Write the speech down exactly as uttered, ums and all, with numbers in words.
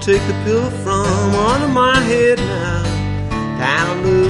take the pillow from under my head now. Hallelujah.